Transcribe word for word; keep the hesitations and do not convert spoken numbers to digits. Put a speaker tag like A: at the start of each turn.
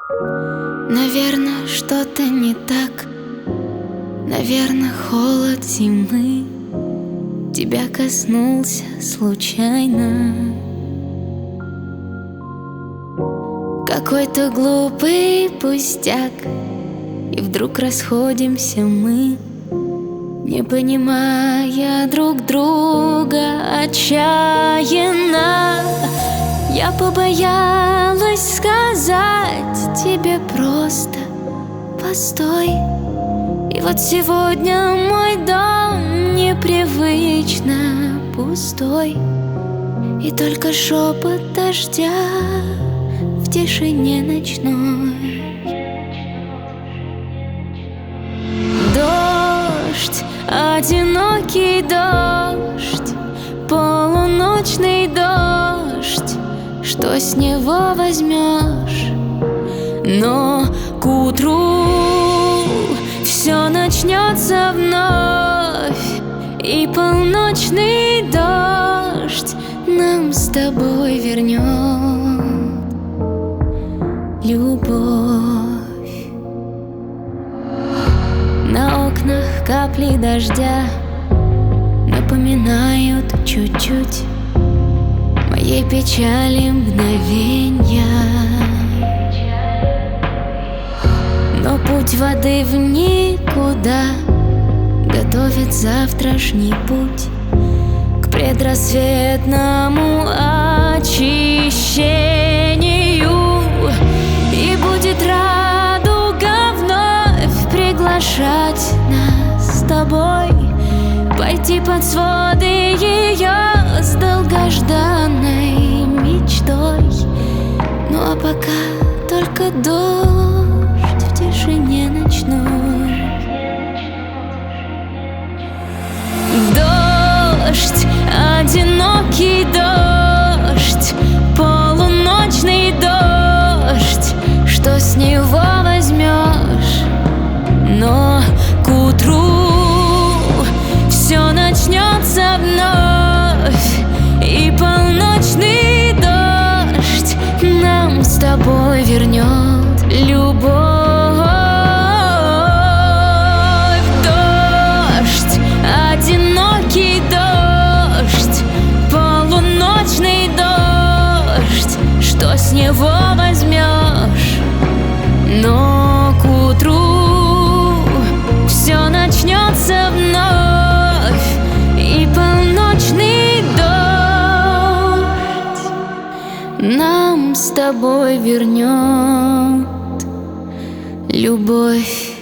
A: Наверное, что-то не так. Наверное, холод зимы тебя коснулся случайно. Какой-то глупый пустяк, и вдруг расходимся мы, не понимая друг друга отчаянно. Я побоялась сказать тебе просто постой. И вот сегодня мой дом непривычно пустой, и только шепот дождя в тишине ночной. Дождь, одинокий дождь, полуночный дождь, что с него возьмешь? Но к утру все начнется вновь, и полночный дождь нам с тобой вернет любовь. На окнах капли дождя напоминают чуть-чуть моей печали мгновенья. Но путь воды в никуда готовит завтрашний путь к предрассветному очищению. И будет радуга вновь приглашать нас с тобой пойти под своды ее с долгожданной мечтой. Ну а пока только дождь в тишине ночной. Дождь, одинокий дождь, полуночный дождь, что с него возьмешь? Но к утру все начнется вновь, и полночный дождь нам с тобой вернет любовь. Дождь, одинокий дождь, полуночный дождь, что с него возьмешь? Но к утру все начнется вновь, и полночный дождь нам с тобой вернет любовь.